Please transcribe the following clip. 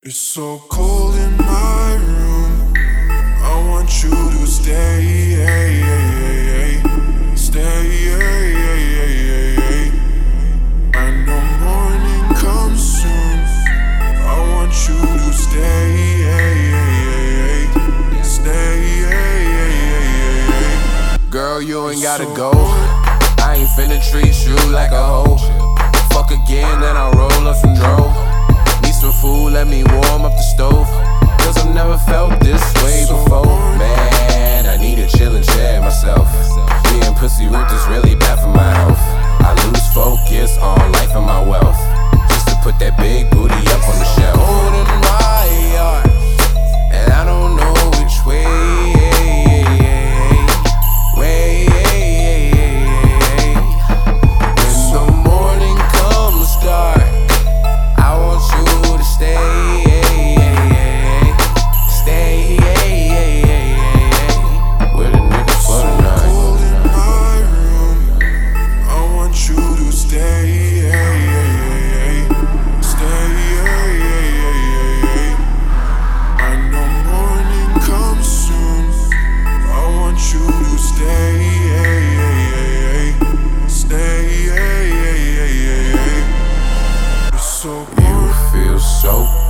It's so cold in my room. I want you to stay, stay. I know morning comes soon. I want you to stay, stay. Girl, you ain't gotta go. I ain't finna treat you like a hoe. Fuck again, then I'll roll up some dro. Need some food, let me warm up the stove. Cause I've never felt this way before. Man, I need a chillin' chair myself. Being pussy whipped is really bad for my health. I lose focus on life and my wealth, just to put that big booty up on the shelf. Cold in my yard, and I don't know which way. You feel so